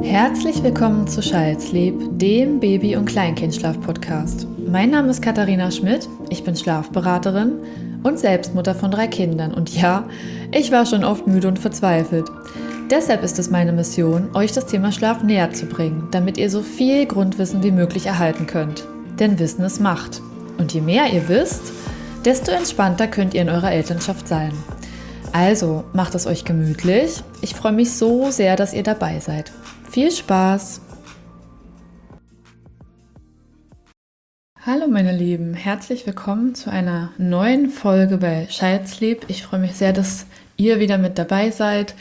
Herzlich willkommen zu Scheidsleb, dem Baby- und Kleinkindschlaf-Podcast. Mein Name ist Katharina Schmidt, ich bin Schlafberaterin und Selbstmutter von 3 Kindern. Und ja, ich war schon oft müde und verzweifelt. Deshalb ist es meine Mission, euch das Thema Schlaf näher zu bringen, damit ihr so viel Grundwissen wie möglich erhalten könnt. Denn Wissen ist Macht. Und je mehr ihr wisst, desto entspannter könnt ihr in eurer Elternschaft sein. Also macht es euch gemütlich. Ich freue mich so sehr, dass ihr dabei seid. Viel Spaß! Hallo meine Lieben, herzlich willkommen zu einer neuen Folge bei Scheidsleb. Ich freue mich sehr, dass ihr wieder mit dabei seid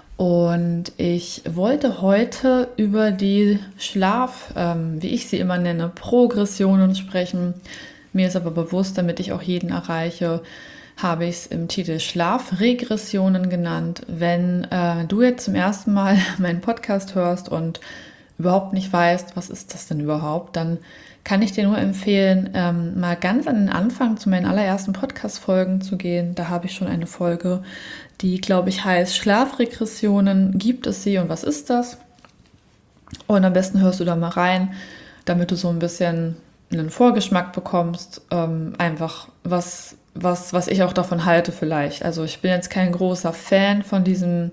und ich wollte heute über die Schlaf, wie ich sie immer nenne, Progressionen sprechen. Mir ist aber bewusst, damit ich auch jeden erreiche, habe ich es im Titel Schlafregressionen genannt. Wenn du jetzt zum ersten Mal meinen Podcast hörst und überhaupt nicht weißt, was ist das denn überhaupt, dann kann ich dir nur empfehlen, mal ganz an den Anfang zu meinen allerersten Podcast-Folgen zu gehen. Da habe ich schon eine Folge, die, glaube ich, heißt Schlafregressionen, gibt es sie und was ist das? Und am besten hörst du da mal rein, damit du so ein bisschen einen Vorgeschmack bekommst, einfach was ich auch davon halte vielleicht. Also ich bin jetzt kein großer Fan von diesem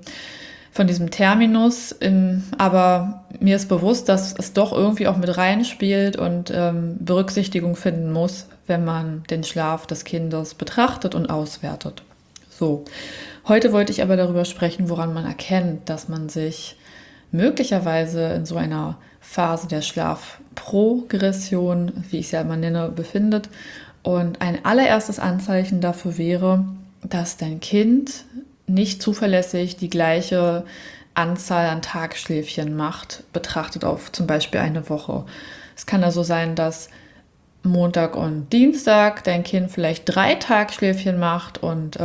Terminus, aber mir ist bewusst, dass es doch irgendwie auch mit reinspielt und Berücksichtigung finden muss, wenn man den Schlaf des Kindes betrachtet und auswertet. So, heute wollte ich aber darüber sprechen, woran man erkennt, dass man sich möglicherweise in so einer Phase der Schlafprogression, wie ich es ja immer nenne, befindet. Und ein allererstes Anzeichen dafür wäre, dass dein Kind nicht zuverlässig die gleiche Anzahl an Tagschläfchen macht, betrachtet auf zum Beispiel eine Woche. Es kann also sein, dass Montag und Dienstag dein Kind vielleicht 3 Tagschläfchen macht und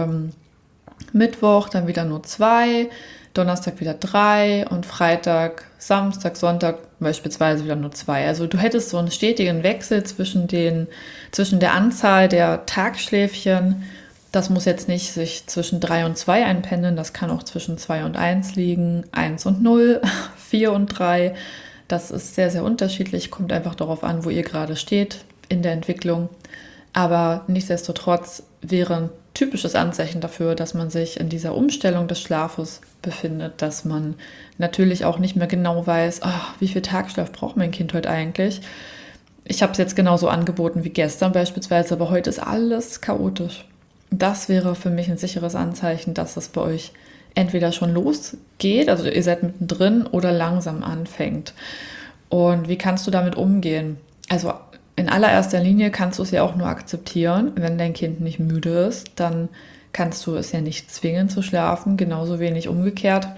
Mittwoch dann wieder nur 2, Donnerstag wieder 3 und Freitag, Samstag, Sonntag beispielsweise wieder nur 2. Also du hättest so einen stetigen Wechsel zwischen der Anzahl der Tagschläfchen. Das muss jetzt nicht sich zwischen 3 und 2 einpendeln, das kann auch zwischen 2 und 1 liegen, 1 und 0, 4 und 3. Das ist sehr, sehr unterschiedlich, kommt einfach darauf an, wo ihr gerade steht in der Entwicklung. Aber nichtsdestotrotz wäre ein typisches Anzeichen dafür, dass man sich in dieser Umstellung des Schlafes befindet, dass man natürlich auch nicht mehr genau weiß, wie viel Tagschlaf braucht mein Kind heute eigentlich. Ich habe es jetzt genauso angeboten wie gestern beispielsweise, aber heute ist alles chaotisch. Das wäre für mich ein sicheres Anzeichen, dass das bei euch entweder schon losgeht, also ihr seid mittendrin, oder langsam anfängt. Und wie kannst du damit umgehen? Also in allererster Linie kannst du es ja auch nur akzeptieren, wenn dein Kind nicht müde ist, dann kannst du es ja nicht zwingen zu schlafen, genauso wenig umgekehrt.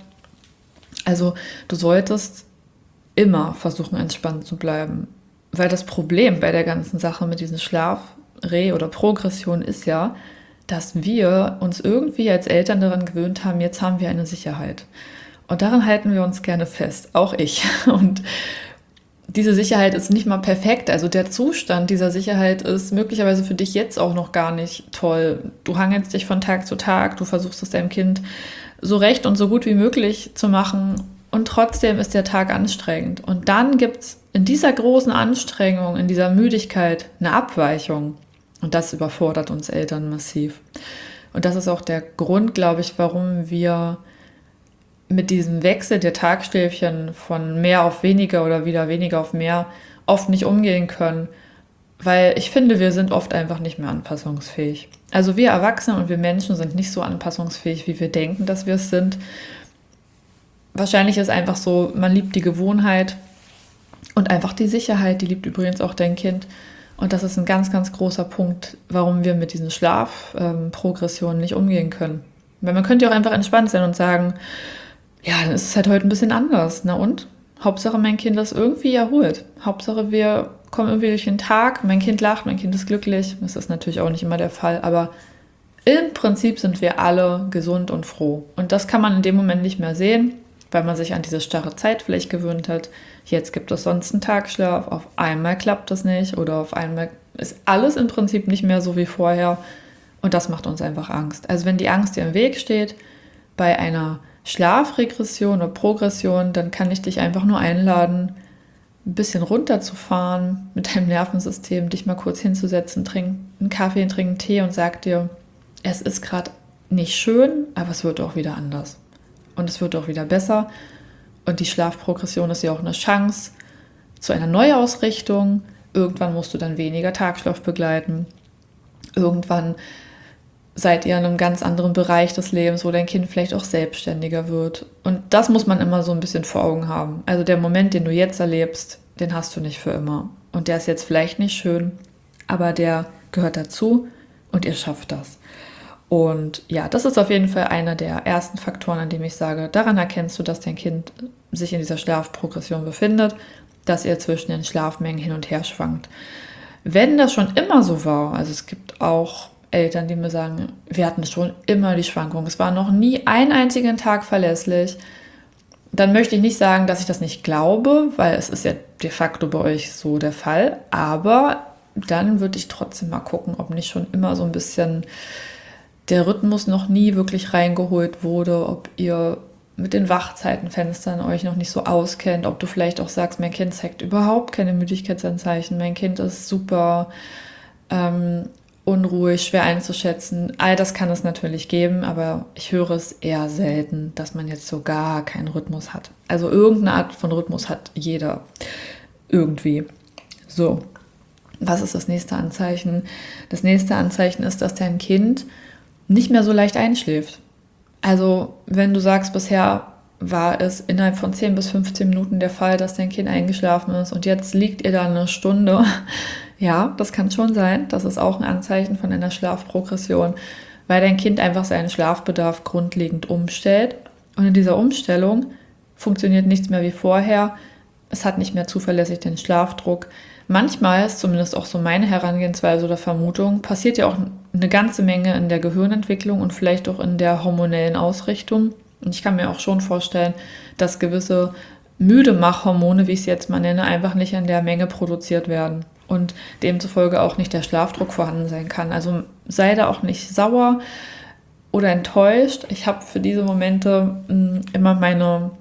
Also du solltest immer versuchen, entspannt zu bleiben, weil das Problem bei der ganzen Sache mit diesen oder Progression ist ja, dass wir uns irgendwie als Eltern daran gewöhnt haben, jetzt haben wir eine Sicherheit. Und daran halten wir uns gerne fest, auch ich. Und diese Sicherheit ist nicht mal perfekt. Also der Zustand dieser Sicherheit ist möglicherweise für dich jetzt auch noch gar nicht toll. Du hangelst dich von Tag zu Tag, du versuchst es deinem Kind so recht und so gut wie möglich zu machen und trotzdem ist der Tag anstrengend. Und dann gibt es in dieser großen Anstrengung, in dieser Müdigkeit eine Abweichung und das überfordert uns Eltern massiv. Und das ist auch der Grund, glaube ich, warum wir mit diesem Wechsel der Tagschläfchen von mehr auf weniger oder wieder weniger auf mehr oft nicht umgehen können, weil ich finde, wir sind oft einfach nicht mehr anpassungsfähig. Also wir Erwachsene und wir Menschen sind nicht so anpassungsfähig, wie wir denken, dass wir es sind. Wahrscheinlich ist einfach so, man liebt die Gewohnheit und einfach die Sicherheit, die liebt übrigens auch dein Kind. Und das ist ein ganz, ganz großer Punkt, warum wir mit diesen Schlafprogressionen nicht umgehen können. Weil man könnte ja auch einfach entspannt sein und sagen, ja, dann ist es halt heute ein bisschen anders. Na und? Hauptsache, mein Kind ist irgendwie erholt. Hauptsache, wir kommen irgendwie durch den Tag. Mein Kind lacht, mein Kind ist glücklich. Das ist natürlich auch nicht immer der Fall. Aber im Prinzip sind wir alle gesund und froh. Und das kann man in dem Moment nicht mehr sehen, weil man sich an diese starre Zeit vielleicht gewöhnt hat. Jetzt gibt es sonst einen Tagschlaf. Auf einmal klappt das nicht. Oder auf einmal ist alles im Prinzip nicht mehr so wie vorher. Und das macht uns einfach Angst. Also wenn die Angst dir im Weg steht, bei einer Schlafregression oder Progression, dann kann ich dich einfach nur einladen, ein bisschen runterzufahren mit deinem Nervensystem, dich mal kurz hinzusetzen, einen Kaffee, trinken einen Tee und sag dir, es ist gerade nicht schön, aber es wird auch wieder anders. Und es wird auch wieder besser. Und die Schlafprogression ist ja auch eine Chance zu einer Neuausrichtung. Irgendwann musst du dann weniger Tagschlaf begleiten. Irgendwann seid ihr in einem ganz anderen Bereich des Lebens, wo dein Kind vielleicht auch selbstständiger wird. Und das muss man immer so ein bisschen vor Augen haben. Also der Moment, den du jetzt erlebst, den hast du nicht für immer. Und der ist jetzt vielleicht nicht schön, aber der gehört dazu und ihr schafft das. Und ja, das ist auf jeden Fall einer der ersten Faktoren, an dem ich sage, daran erkennst du, dass dein Kind sich in dieser Schlafprogression befindet, dass ihr zwischen den Schlafmengen hin und her schwankt. Wenn das schon immer so war, also es gibt auch Eltern, die mir sagen, wir hatten schon immer die Schwankung, es war noch nie einen einzigen Tag verlässlich, dann möchte ich nicht sagen, dass ich das nicht glaube, weil es ist ja de facto bei euch so der Fall, aber dann würde ich trotzdem mal gucken, ob nicht schon immer so ein bisschen der Rhythmus noch nie wirklich reingeholt wurde, ob ihr mit den Wachzeitenfenstern euch noch nicht so auskennt, ob du vielleicht auch sagst, mein Kind zeigt überhaupt keine Müdigkeitsanzeichen, mein Kind ist super unruhig, schwer einzuschätzen. All das kann es natürlich geben, aber ich höre es eher selten, dass man jetzt so gar keinen Rhythmus hat. Also irgendeine Art von Rhythmus hat jeder irgendwie. So, was ist das nächste Anzeichen? Das nächste Anzeichen ist, dass dein Kind nicht mehr so leicht einschläft. Also wenn du sagst, bisher war es innerhalb von 10 bis 15 Minuten der Fall, dass dein Kind eingeschlafen ist und jetzt liegt ihr da eine Stunde. Ja, das kann schon sein. Das ist auch ein Anzeichen von einer Schlafprogression, weil dein Kind einfach seinen Schlafbedarf grundlegend umstellt. Und in dieser Umstellung funktioniert nichts mehr wie vorher. Es hat nicht mehr zuverlässig den Schlafdruck. Manchmal ist zumindest auch so meine Herangehensweise oder Vermutung, passiert ja auch eine ganze Menge in der Gehirnentwicklung und vielleicht auch in der hormonellen Ausrichtung. Und ich kann mir auch schon vorstellen, dass gewisse Müde-Mach-Hormone, wie ich es jetzt mal nenne, einfach nicht in der Menge produziert werden und demzufolge auch nicht der Schlafdruck vorhanden sein kann. Also sei da auch nicht sauer oder enttäuscht. Ich habe für diese Momente immer meine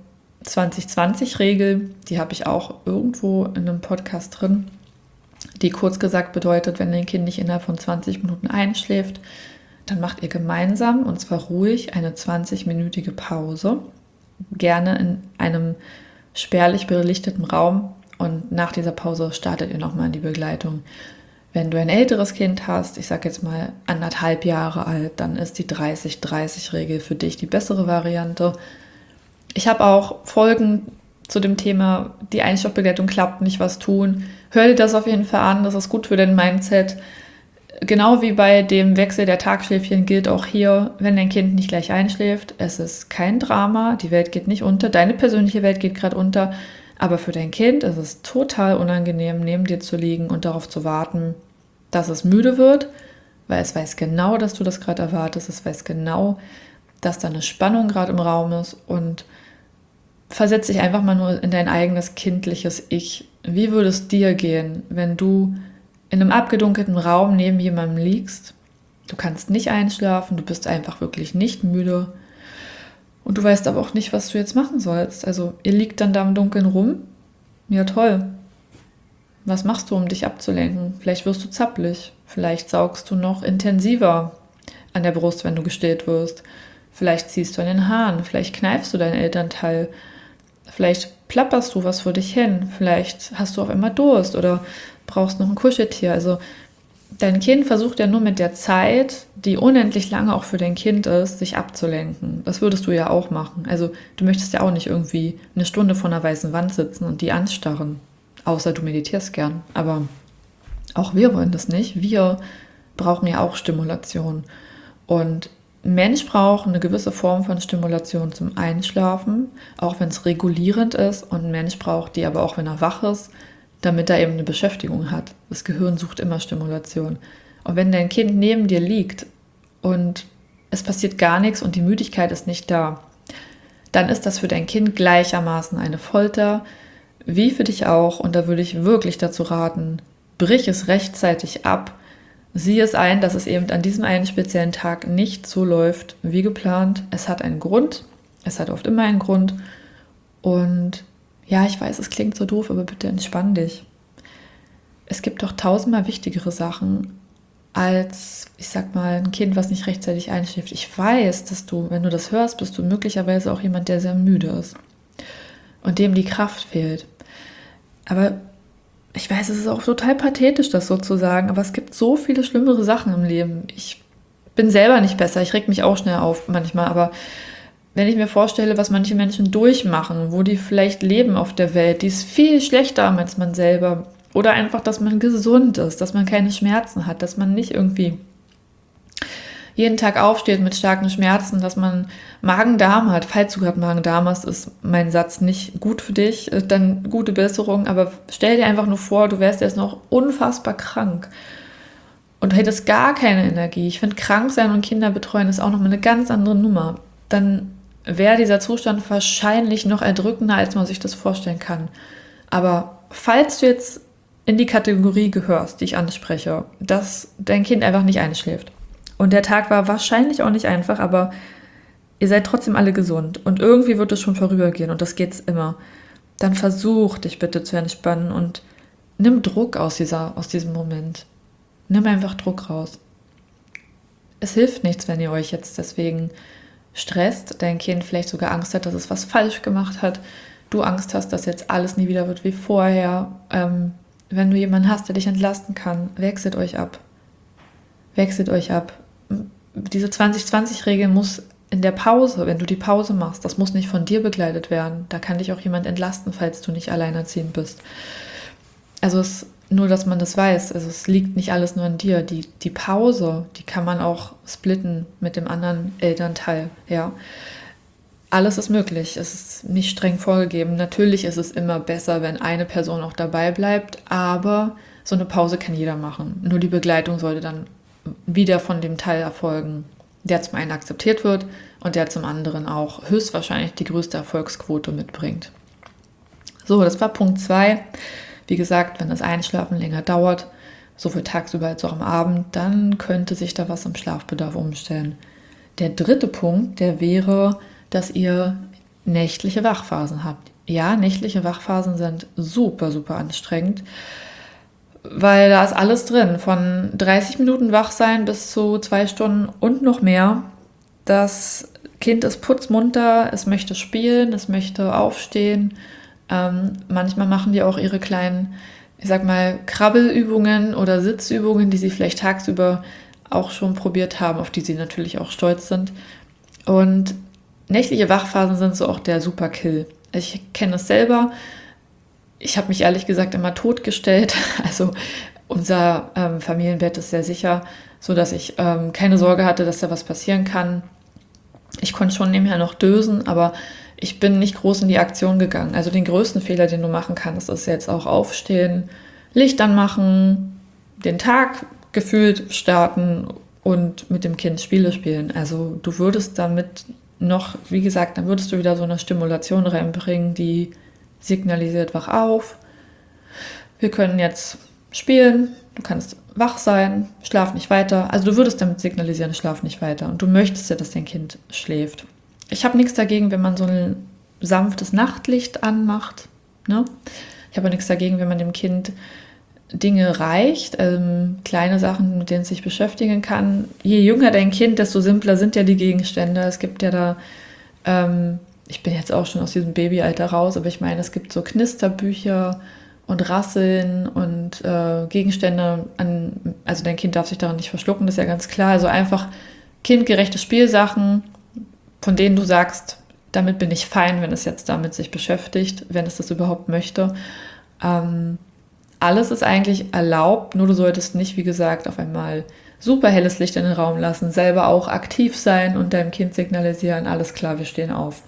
20-20-Regel, die habe ich auch irgendwo in einem Podcast drin, die kurz gesagt bedeutet, wenn dein Kind nicht innerhalb von 20 Minuten einschläft, dann macht ihr gemeinsam, und zwar ruhig, eine 20-minütige Pause, gerne in einem spärlich belichteten Raum, und nach dieser Pause startet ihr nochmal in die Begleitung. Wenn du ein älteres Kind hast, ich sage jetzt mal 1,5 Jahre alt, dann ist die 30-30-Regel für dich die bessere Variante. Ich habe auch Folgen zu dem Thema, die Einschlafbegleitung klappt, nicht was tun. Hör dir das auf jeden Fall an, das ist gut für dein Mindset. Genau wie bei dem Wechsel der Tagschläfchen gilt auch hier, wenn dein Kind nicht gleich einschläft, es ist kein Drama, die Welt geht nicht unter, deine persönliche Welt geht gerade unter, aber für dein Kind ist es total unangenehm, neben dir zu liegen und darauf zu warten, dass es müde wird, weil es weiß genau, dass du das gerade erwartest, es weiß genau, dass da eine Spannung gerade im Raum ist, und versetz dich einfach mal nur in dein eigenes kindliches Ich. Wie würde es dir gehen, wenn du in einem abgedunkelten Raum neben jemandem liegst? Du kannst nicht einschlafen, du bist einfach wirklich nicht müde und du weißt aber auch nicht, was du jetzt machen sollst. Also ihr liegt dann da im Dunkeln rum. Ja, toll. Was machst du, um dich abzulenken? Vielleicht wirst du zappelig, vielleicht saugst du noch intensiver an der Brust, wenn du gestillt wirst. Vielleicht ziehst du an den Haaren, vielleicht kneifst du dein Elternteil, vielleicht plapperst du was vor dich hin, vielleicht hast du auf einmal Durst oder brauchst noch ein Kuscheltier. Also dein Kind versucht ja nur mit der Zeit, die unendlich lange auch für dein Kind ist, sich abzulenken. Das würdest du ja auch machen. Also du möchtest ja auch nicht irgendwie eine Stunde vor einer weißen Wand sitzen und die anstarren, außer du meditierst gern. Aber auch wir wollen das nicht. Wir brauchen ja auch Stimulation. Und ein Mensch braucht eine gewisse Form von Stimulation zum Einschlafen, auch wenn es regulierend ist. Und ein Mensch braucht die aber auch, wenn er wach ist, damit er eben eine Beschäftigung hat. Das Gehirn sucht immer Stimulation. Und wenn dein Kind neben dir liegt und es passiert gar nichts und die Müdigkeit ist nicht da, dann ist das für dein Kind gleichermaßen eine Folter, wie für dich auch. Und da würde ich wirklich dazu raten, brich es rechtzeitig ab. Sieh es ein, dass es eben an diesem einen speziellen Tag nicht so läuft wie geplant. Es hat einen Grund Es hat oft immer einen Grund. Und ja, ich weiß, es klingt so doof, aber bitte entspann dich. Es gibt doch tausendmal wichtigere Sachen als, ich sag mal, ein Kind, was nicht rechtzeitig einschläft. Ich weiß, dass du, wenn du das hörst, bist du möglicherweise auch jemand, der sehr müde ist und dem die Kraft fehlt. Aber ich weiß, es ist auch total pathetisch, das so zu sagen, aber es gibt so viele schlimmere Sachen im Leben. Ich bin selber nicht besser, ich reg mich auch schnell auf manchmal, aber wenn ich mir vorstelle, was manche Menschen durchmachen, wo die vielleicht leben auf der Welt, die ist viel schlechter haben als man selber. Oder einfach, dass man gesund ist, dass man keine Schmerzen hat, dass man nicht irgendwie jeden Tag aufsteht mit starken Schmerzen, dass man Magen-Darm hat. Falls du gerade Magen-Darm hast, ist mein Satz nicht gut für dich, dann gute Besserung. Aber stell dir einfach nur vor, du wärst jetzt noch unfassbar krank und hättest gar keine Energie. Ich finde, krank sein und Kinder betreuen ist auch nochmal eine ganz andere Nummer. Dann wäre dieser Zustand wahrscheinlich noch erdrückender, als man sich das vorstellen kann. Aber falls du jetzt in die Kategorie gehörst, die ich anspreche, dass dein Kind einfach nicht einschläft. Und der Tag war wahrscheinlich auch nicht einfach, aber ihr seid trotzdem alle gesund und irgendwie wird es schon vorübergehen und das geht's immer. Dann versuch dich bitte zu entspannen und nimm Druck aus diesem Moment. Nimm einfach Druck raus. Es hilft nichts, wenn ihr euch jetzt deswegen stresst, dein Kind vielleicht sogar Angst hat, dass es was falsch gemacht hat, du Angst hast, dass jetzt alles nie wieder wird wie vorher. Wenn du jemanden hast, der dich entlasten kann, wechselt euch ab. Wechselt euch ab. Diese 20-20-Regel muss in der Pause, wenn du die Pause machst, das muss nicht von dir begleitet werden. Da kann dich auch jemand entlasten, falls du nicht alleinerziehend bist. Also nur, dass man das weiß. Also es liegt nicht alles nur an dir. Die Pause, die kann man auch splitten mit dem anderen Elternteil. Ja. Alles ist möglich, es ist nicht streng vorgegeben. Natürlich ist es immer besser, wenn eine Person auch dabei bleibt, aber so eine Pause kann jeder machen. Nur die Begleitung sollte dann wieder von dem Teil erfolgen, der zum einen akzeptiert wird und der zum anderen auch höchstwahrscheinlich die größte Erfolgsquote mitbringt. So, das war Punkt 2. Wie gesagt, wenn das Einschlafen länger dauert, sowohl tagsüber als auch am Abend, dann könnte sich da was im Schlafbedarf umstellen. Der dritte Punkt, der wäre, dass ihr nächtliche Wachphasen habt. Ja, nächtliche Wachphasen sind super, super anstrengend, weil da ist alles drin, von 30 Minuten wach sein bis zu 2 Stunden und noch mehr. Das Kind ist putzmunter, es möchte spielen, es möchte aufstehen. Manchmal machen die auch ihre kleinen, ich sag mal, Krabbelübungen oder Sitzübungen, die sie vielleicht tagsüber auch schon probiert haben, auf die sie natürlich auch stolz sind. Und nächtliche Wachphasen sind so auch der Superkill. Ich kenne es selber. Ich habe mich ehrlich gesagt immer totgestellt. Also unser Familienbett ist sehr sicher, sodass ich keine Sorge hatte, dass da was passieren kann. Ich konnte schon nebenher noch dösen, aber ich bin nicht groß in die Aktion gegangen. Also den größten Fehler, den du machen kannst, ist jetzt auch aufstehen, Licht anmachen, den Tag gefühlt starten und mit dem Kind Spiele spielen. Also du würdest damit noch, wie gesagt, dann würdest du wieder so eine Stimulation reinbringen, die signalisiert, wach auf, wir können jetzt spielen, du kannst wach sein, schlaf nicht weiter. Also du würdest damit signalisieren, schlaf nicht weiter. Und du möchtest ja, dass dein Kind schläft. Ich habe nichts dagegen, wenn man so ein sanftes Nachtlicht anmacht. Ne? Ich habe nichts dagegen, wenn man dem Kind Dinge reicht, kleine Sachen, mit denen es sich beschäftigen kann. Je jünger dein Kind, desto simpler sind ja die Gegenstände. Es gibt ja da, ich bin jetzt auch schon aus diesem Babyalter raus, aber ich meine, es gibt so Knisterbücher und Rasseln und Gegenstände, also dein Kind darf sich daran nicht verschlucken, das ist ja ganz klar. Also einfach kindgerechte Spielsachen, von denen du sagst, damit bin ich fein, wenn es jetzt damit sich beschäftigt, wenn es das überhaupt möchte. Alles ist eigentlich erlaubt, nur du solltest nicht, wie gesagt, auf einmal super helles Licht in den Raum lassen, selber auch aktiv sein und deinem Kind signalisieren, alles klar, wir stehen auf.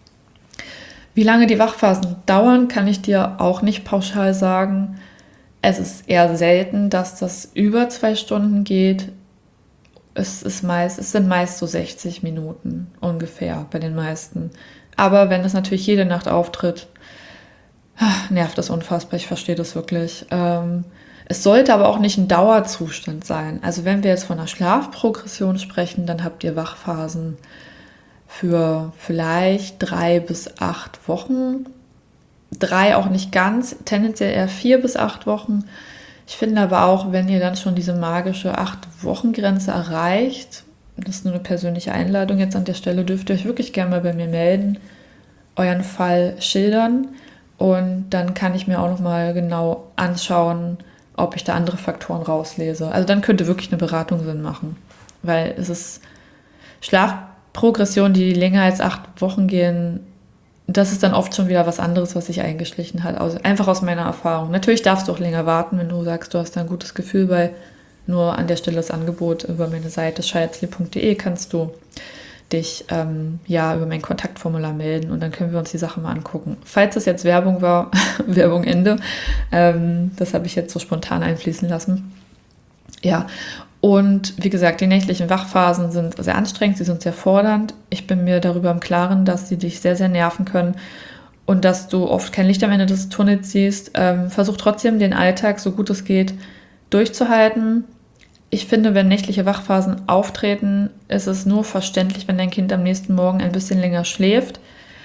Wie lange die Wachphasen dauern, kann ich dir auch nicht pauschal sagen. Es ist eher selten, dass das über 2 Stunden geht. Es sind meist so 60 Minuten ungefähr bei den meisten. Aber wenn es natürlich jede Nacht auftritt, nervt das unfassbar, ich verstehe das wirklich. Es sollte aber auch nicht ein Dauerzustand sein. Also wenn wir jetzt von einer Schlafprogression sprechen, dann habt ihr Wachphasen für vielleicht 3 bis 8 Wochen. 3 auch nicht ganz, tendenziell eher 4 bis 8 Wochen. Ich finde aber auch, wenn ihr dann schon diese magische 8-Wochen-Grenze erreicht, das ist nur eine persönliche Einladung jetzt an der Stelle, dürft ihr euch wirklich gerne mal bei mir melden, euren Fall schildern und dann kann ich mir auch nochmal genau anschauen, ob ich da andere Faktoren rauslese. Also dann könnte wirklich eine Beratung Sinn machen, weil es ist Schlafprogressionen, die länger als 8 Wochen gehen, das ist dann oft schon wieder was anderes, was sich eingeschlichen hat. Also einfach aus meiner Erfahrung. Natürlich darfst du auch länger warten, wenn du sagst, du hast da ein gutes Gefühl bei. Nur an der Stelle das Angebot über meine Seite scheidsleb.de kannst du dich über mein Kontaktformular melden und dann können wir uns die Sache mal angucken. Falls das jetzt Werbung war, Werbung Ende, das habe ich jetzt so spontan einfließen lassen. Ja, und wie gesagt, die nächtlichen Wachphasen sind sehr anstrengend, sie sind sehr fordernd. Ich bin mir darüber im Klaren, dass sie dich sehr, sehr nerven können und dass du oft kein Licht am Ende des Tunnels siehst. Versuch trotzdem, den Alltag, so gut es geht, durchzuhalten. Ich finde, wenn nächtliche Wachphasen auftreten, ist es nur verständlich, wenn dein Kind am nächsten Morgen ein bisschen länger schläft.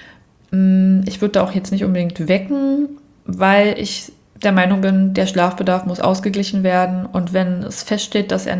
Ich würde da auch jetzt nicht unbedingt wecken, weil ich der Meinung bin, der Schlafbedarf muss ausgeglichen werden und wenn es feststeht, dass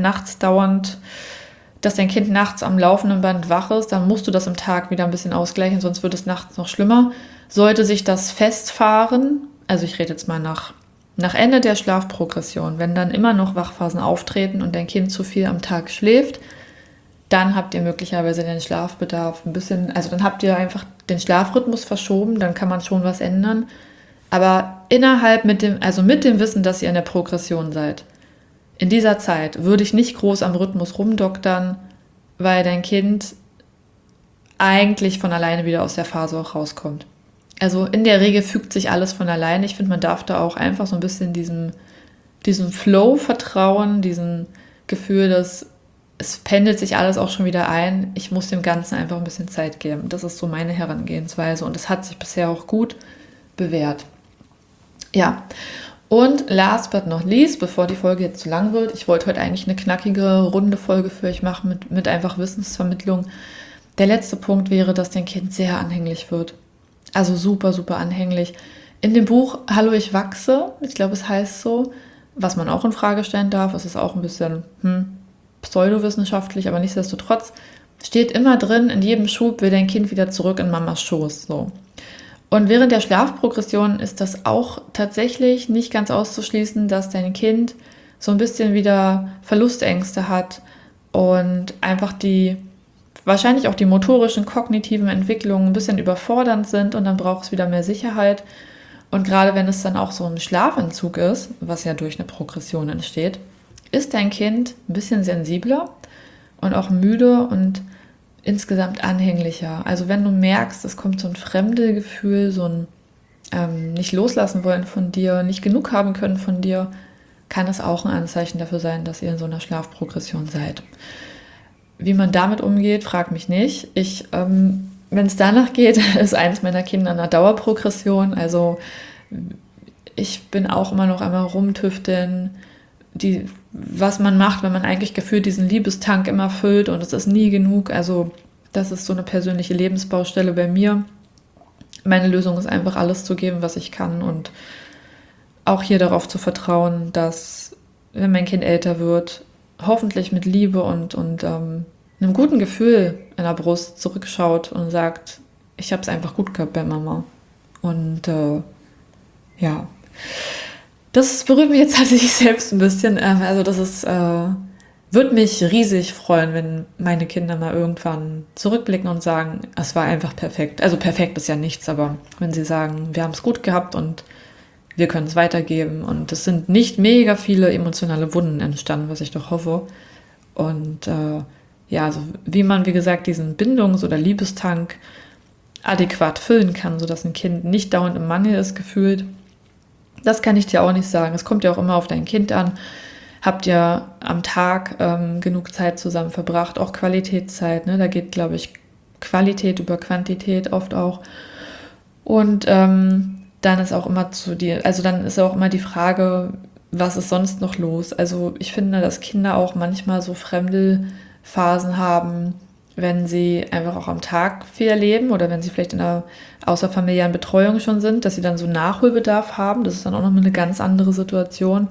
dass dein Kind nachts am laufenden Band wach ist, dann musst du das im Tag wieder ein bisschen ausgleichen, sonst wird es nachts noch schlimmer. Sollte sich das festfahren, also ich rede jetzt mal nach Ende der Schlafprogression, wenn dann immer noch Wachphasen auftreten und dein Kind zu viel am Tag schläft, dann habt ihr möglicherweise den Schlafbedarf ein bisschen, also dann habt ihr einfach den Schlafrhythmus verschoben, dann kann man schon was ändern. Aber mit dem Wissen, dass ihr in der Progression seid, in dieser Zeit würde ich nicht groß am Rhythmus rumdoktern, weil dein Kind eigentlich von alleine wieder aus der Phase auch rauskommt. Also in der Regel fügt sich alles von alleine. Ich finde, man darf da auch einfach so ein bisschen diesem Flow vertrauen, diesem Gefühl, dass es pendelt sich alles auch schon wieder ein. Ich muss dem Ganzen einfach ein bisschen Zeit geben. Das ist so meine Herangehensweise und es hat sich bisher auch gut bewährt. Ja, und last but not least, bevor die Folge jetzt zu lang wird, ich wollte heute eigentlich eine knackige, runde Folge für euch machen mit einfach Wissensvermittlung. Der letzte Punkt wäre, dass dein Kind sehr anhänglich wird. Also super, super anhänglich. In dem Buch Hallo, ich wachse, ich glaube, es heißt so, was man auch in Frage stellen darf, es ist auch ein bisschen pseudowissenschaftlich, aber nichtsdestotrotz steht immer drin, in jedem Schub will dein Kind wieder zurück in Mamas Schoß. So. Und während der Schlafprogression ist das auch tatsächlich nicht ganz auszuschließen, dass dein Kind so ein bisschen wieder Verlustängste hat und einfach wahrscheinlich auch die motorischen, kognitiven Entwicklungen ein bisschen überfordernd sind und dann braucht es wieder mehr Sicherheit. Und gerade wenn es dann auch so ein Schlafentzug ist, was ja durch eine Progression entsteht, ist dein Kind ein bisschen sensibler und auch müde und insgesamt anhänglicher. Also wenn du merkst, es kommt so ein Fremdegefühl, so ein nicht loslassen wollen von dir, nicht genug haben können von dir, kann es auch ein Anzeichen dafür sein, dass ihr in so einer Schlafprogression seid. Wie man damit umgeht, frag mich nicht. Wenn es danach geht, ist eins meiner Kinder in einer Dauerprogression. Also ich bin auch immer noch einmal rumtüfteln, was man macht, wenn man eigentlich gefühlt diesen Liebestank immer füllt und es ist nie genug. Also das ist so eine persönliche Lebensbaustelle bei mir. Meine Lösung ist einfach alles zu geben, was ich kann und auch hier darauf zu vertrauen, dass, wenn mein Kind älter wird, hoffentlich mit Liebe und einem guten Gefühl in der Brust zurückschaut und sagt, ich habe es einfach gut gehabt bei Mama. Und ja, das berührt mich jetzt tatsächlich selbst ein bisschen. Also das ist, würde mich riesig freuen, wenn meine Kinder mal irgendwann zurückblicken und sagen, es war einfach perfekt. Also perfekt ist ja nichts, aber wenn sie sagen, wir haben es gut gehabt und wir können es weitergeben und es sind nicht mega viele emotionale Wunden entstanden, was ich doch hoffe. Und also wie man, wie gesagt, diesen Bindungs- oder Liebestank adäquat füllen kann, sodass ein Kind nicht dauernd im Mangel ist gefühlt, das kann ich dir auch nicht sagen. Es kommt ja auch immer auf dein Kind an. Habt ihr am Tag genug Zeit zusammen verbracht, auch Qualitätszeit, ne? Da geht, glaube ich, Qualität über Quantität oft auch. Und dann ist auch immer dann ist auch immer die Frage, was ist sonst noch los? Also ich finde, dass Kinder auch manchmal so fremde Phasen haben, wenn sie einfach auch am Tag viel erleben oder wenn sie vielleicht in einer außerfamiliären Betreuung schon sind, dass sie dann so Nachholbedarf haben. Das ist dann auch nochmal eine ganz andere Situation.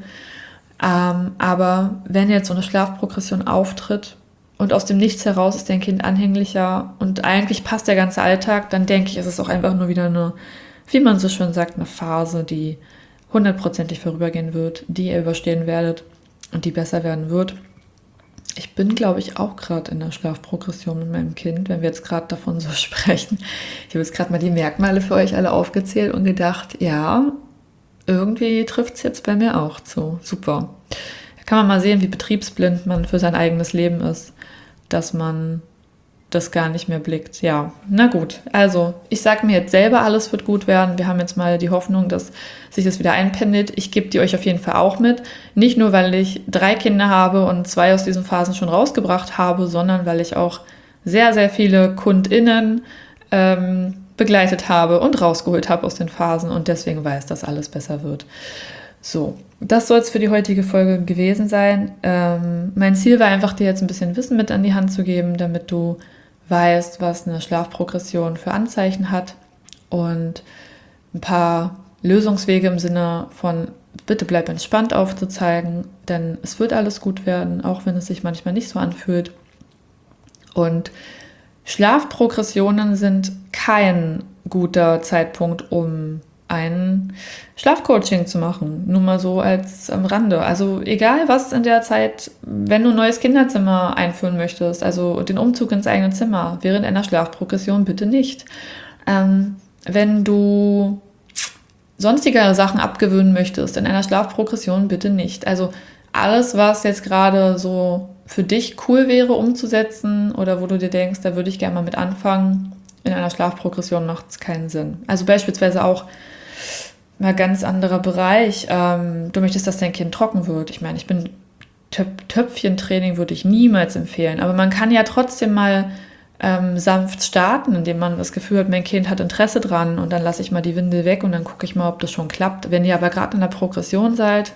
Aber wenn jetzt so eine Schlafprogression auftritt und aus dem Nichts heraus ist dein Kind anhänglicher und eigentlich passt der ganze Alltag, dann denke ich, ist es auch einfach nur wieder eine, wie man so schön sagt, eine Phase, die 100%ig vorübergehen wird, die ihr überstehen werdet und die besser werden wird. Ich bin, glaube ich, auch gerade in der Schlafprogression mit meinem Kind, wenn wir jetzt gerade davon so sprechen. Ich habe jetzt gerade mal die Merkmale für euch alle aufgezählt und gedacht, ja, irgendwie trifft es jetzt bei mir auch zu. Super. Da kann man mal sehen, wie betriebsblind man für sein eigenes Leben ist, dass man das gar nicht mehr blickt. Ja, na gut. Also, ich sage mir jetzt selber, alles wird gut werden. Wir haben jetzt mal die Hoffnung, dass sich das wieder einpendelt. Ich gebe die euch auf jeden Fall auch mit. Nicht nur, weil ich 3 Kinder habe und 2 aus diesen Phasen schon rausgebracht habe, sondern weil ich auch sehr, sehr viele KundInnen begleitet habe und rausgeholt habe aus den Phasen und deswegen weiß, dass alles besser wird. So, das soll es für die heutige Folge gewesen sein. Mein Ziel war einfach, dir jetzt ein bisschen Wissen mit an die Hand zu geben, damit du weißt, was eine Schlafprogression für Anzeichen hat und ein paar Lösungswege im Sinne von bitte bleib entspannt aufzuzeigen, denn es wird alles gut werden, auch wenn es sich manchmal nicht so anfühlt. Und Schlafprogressionen sind kein guter Zeitpunkt, um ein Schlafcoaching zu machen. Nur mal so als am Rande. Also egal was in der Zeit, wenn du ein neues Kinderzimmer einführen möchtest, also den Umzug ins eigene Zimmer, während einer Schlafprogression bitte nicht. Wenn du sonstige Sachen abgewöhnen möchtest, in einer Schlafprogression bitte nicht. Also alles, was jetzt gerade so für dich cool wäre umzusetzen oder wo du dir denkst, da würde ich gerne mal mit anfangen, in einer Schlafprogression macht es keinen Sinn. Also beispielsweise auch mal ganz anderer Bereich. Du möchtest, dass dein Kind trocken wird. Ich meine, Töpfchentraining würde ich niemals empfehlen. Aber man kann ja trotzdem mal sanft starten, indem man das Gefühl hat, mein Kind hat Interesse dran und dann lasse ich mal die Windel weg und dann gucke ich mal, ob das schon klappt. Wenn ihr aber gerade in der Progression seid,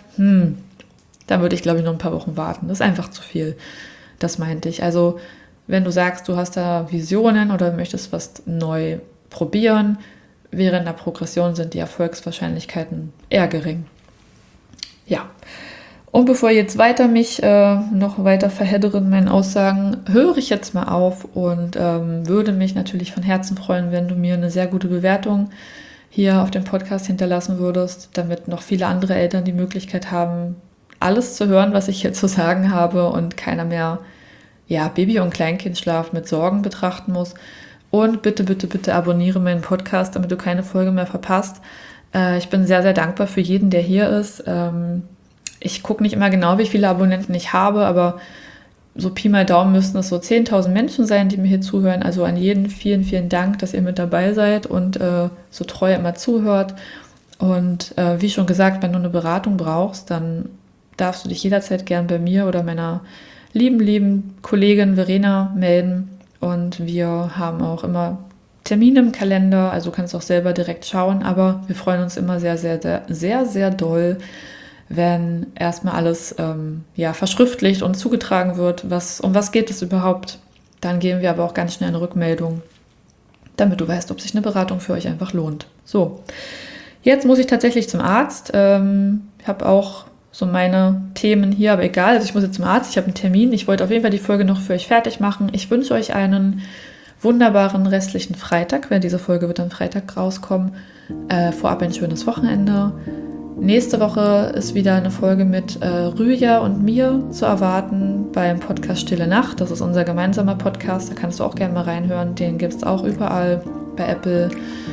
dann würde ich, glaube ich, noch ein paar Wochen warten. Das ist einfach zu viel. Das meinte ich. Also wenn du sagst, du hast da Visionen oder möchtest was neu probieren, während der Progression sind die Erfolgswahrscheinlichkeiten eher gering. Ja, und bevor ich jetzt mich noch weiter verheddere in meinen Aussagen, höre ich jetzt mal auf und würde mich natürlich von Herzen freuen, wenn du mir eine sehr gute Bewertung hier auf dem Podcast hinterlassen würdest, damit noch viele andere Eltern die Möglichkeit haben, alles zu hören, was ich hier zu sagen habe und keiner mehr Baby- und Kleinkindschlaf mit Sorgen betrachten muss. Und bitte, bitte, bitte abonniere meinen Podcast, damit du keine Folge mehr verpasst. Ich bin sehr, sehr dankbar für jeden, der hier ist. Ich gucke nicht immer genau, wie viele Abonnenten ich habe, aber so Pi mal Daumen müssten es so 10.000 Menschen sein, die mir hier zuhören. Also an jeden vielen, vielen Dank, dass ihr mit dabei seid und so treu immer zuhört. Und wie schon gesagt, wenn du eine Beratung brauchst, dann darfst du dich jederzeit gern bei mir oder meiner lieben Kollegin Verena melden. Und wir haben auch immer Termine im Kalender, also du kannst auch selber direkt schauen, aber wir freuen uns immer sehr, sehr, sehr, sehr, sehr doll, wenn erstmal alles verschriftlicht und zugetragen wird, um was geht es überhaupt. Dann geben wir aber auch ganz schnell eine Rückmeldung, damit du weißt, ob sich eine Beratung für euch einfach lohnt. So, jetzt muss ich tatsächlich zum Arzt. Ich habe auch so meine Themen hier, aber egal, also ich muss jetzt zum Arzt, ich habe einen Termin. Ich wollte auf jeden Fall die Folge noch für euch fertig machen. Ich wünsche euch einen wunderbaren restlichen Freitag, weil diese Folge wird am Freitag rauskommen. Vorab ein schönes Wochenende. Nächste Woche ist wieder eine Folge mit Rüja und mir zu erwarten beim Podcast Stille Nacht. Das ist unser gemeinsamer Podcast, da kannst du auch gerne mal reinhören. Den gibt es auch überall bei Apple,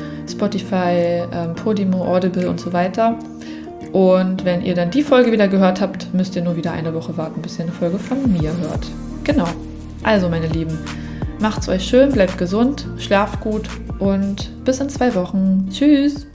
Spotify, Podimo, Audible und so weiter. Und wenn ihr dann die Folge wieder gehört habt, müsst ihr nur wieder eine Woche warten, bis ihr eine Folge von mir hört. Genau. Also meine Lieben, macht's euch schön, bleibt gesund, schlaft gut und bis in 2 Wochen. Tschüss!